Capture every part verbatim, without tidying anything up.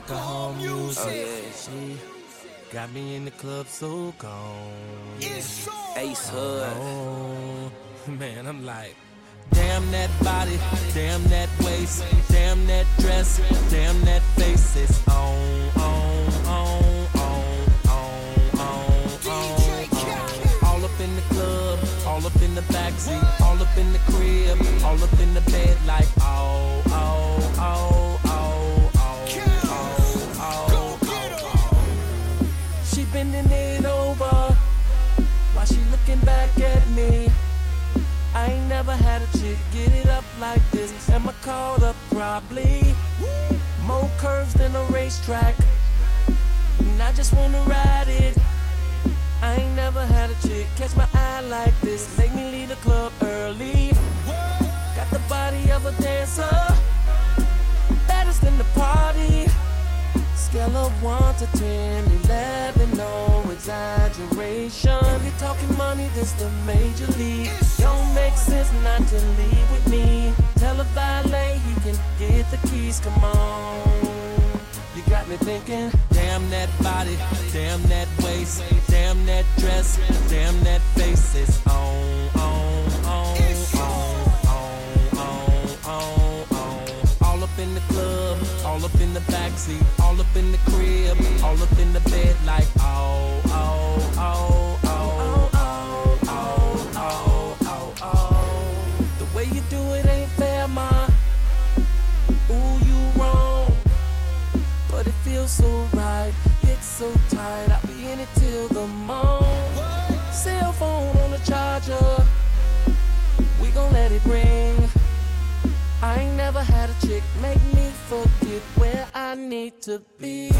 alcohol music. Oh, yeah. She got me in the club so gone. Yeah. Ace Hood. Oh, man, I'm like, damn that body, damn that waist, damn that dress, damn that face. It's on, on, on, on, on, on, on. All up in the club, all up in the backseat, all up in the crib, all up in the bed like oh, oh, oh, oh, oh, oh, oh, oh. She bending it over while she looking back at me. I ain't never had a chick get it up like this. Am I caught up? Probably. More curves than a racetrack, and I just wanna ride it. I ain't never had a chick catch my eye like this. Make me leave the club early. Got the body of a dancer, baddest in the party. Scale of one to ten, eleven, no exaggeration. You're talking money, this the major league. Don't make sense not to leave with me. Tell a valet he can get the keys, come on. You got me thinking, damn that body, damn that waist, damn that dress, damn that face. It's on, on, on, on, on, on, on. All up in the club, all up in the backseat, all up in the crib, all up in the bed like oh, oh, oh, oh, oh, oh, oh, oh, oh. The way you do it ain't fair, ma. Ooh, you wrong, but it feels so right. It's so tight, I'll be in it till the morn. Cell phone on the charger, we gon' let it ring. I ain't never had a chick make me forget where I need to be.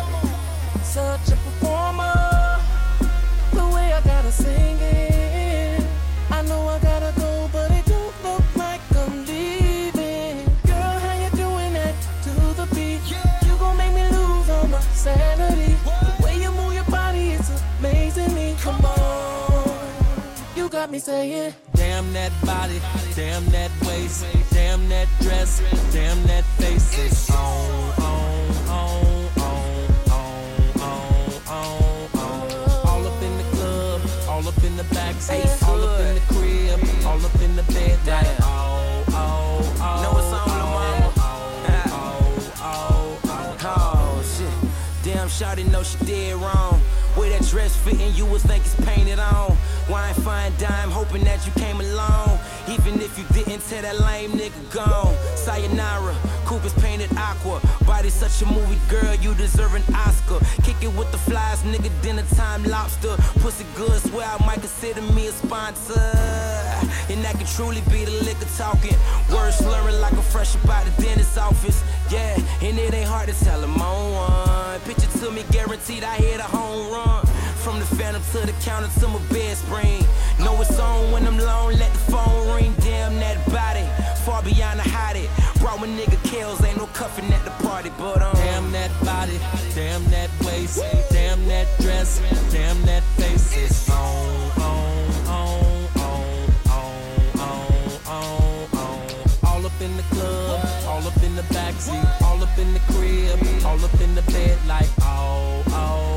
Such a performer, the way I gotta sing it. I know I gotta go, but it don't look like I'm leaving. Girl, how you doing that to the beat? You gon' make me lose all my sanity. The way you move your body, it's amazing me. Come on, you got me saying, damn that body, damn that waist, damn that dress, damn that face. It's on, on, on, on, on, on, on, on. All up in the club, all up in the backseat, all up in the crib, all up in the bed like oh, oh, oh. Know it's on, oh, mama. Oh, oh, oh, oh, oh, shit. Damn, shawty know she did wrong. Way that dress fitting, you would think it's painted on. Wine, fine dime, hoping that you came along. Even if you didn't, tell that lame nigga gone. Sayonara, coupe is painted aqua. Body such a movie, girl, you deserve an Oscar. Kick it with the flies, nigga, dinner time lobster. Pussy good, swear I might consider me a sponsor. And that can truly be the liquor talking. Words slurring like a fresh up out the dentist's office. Yeah, and it ain't hard to tell I'm on one. Picture to me, guaranteed I hit a home run. From the phantom to the counter to my bed spring. Know it's on when I'm alone, let the phone ring. Damn that body, far beyond the hide it. Brought my nigga kills, ain't no cuffing at the party, but um. Damn that body, damn that waist, damn that dress, damn that face. It's on, on, on, on, on, on, on, on. All up in the club, all up in the backseat, all up in the crib, all up in the bed like oh, oh.